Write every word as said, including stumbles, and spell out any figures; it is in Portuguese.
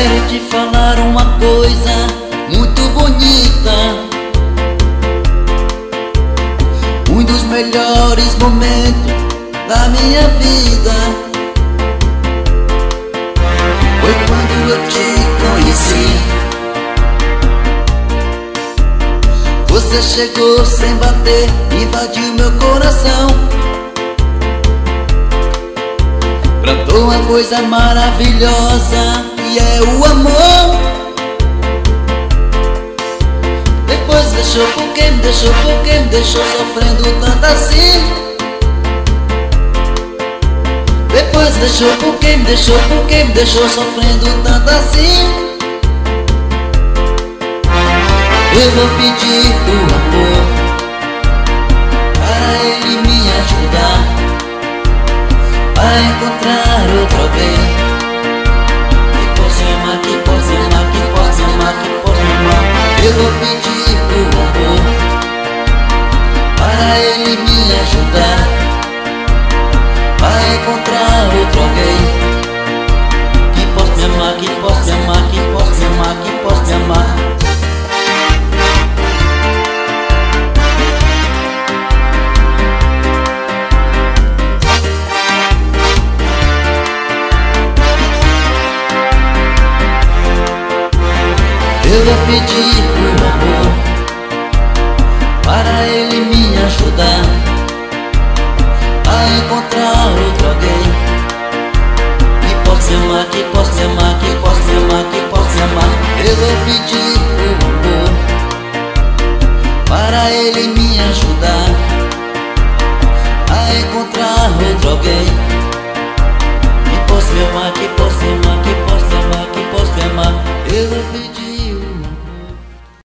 Quero te falar uma coisa muito bonita. Um dos melhores momentos da minha vida foi quando eu te conheci. Você chegou sem bater, invadiu meu coração, plantou uma coisa maravilhosa que é o amor. Depois deixou porque me deixou, porque me deixou sofrendo tanto assim. Depois deixou porque me deixou, porque me deixou sofrendo tanto assim. Eu vou pedir o amor para ele me ajudar a encontrar outro alguém que possa amar, que possa amar, que possa amar, que possa amar. Eu vou pedir o amor para ele me ajudar a encontrar outro alguém que possa me amar, que possa me amar, que possa me amar, que possa me amar. Eu vou pedir o amor para ele me ajudar a encontrar outro alguém que possa me amar, que possa me amar, que possa me amar, que possa me amar. Eu vou pedir o amor para ele me ajudar a encontrar outro alguém que possa me amar, que possa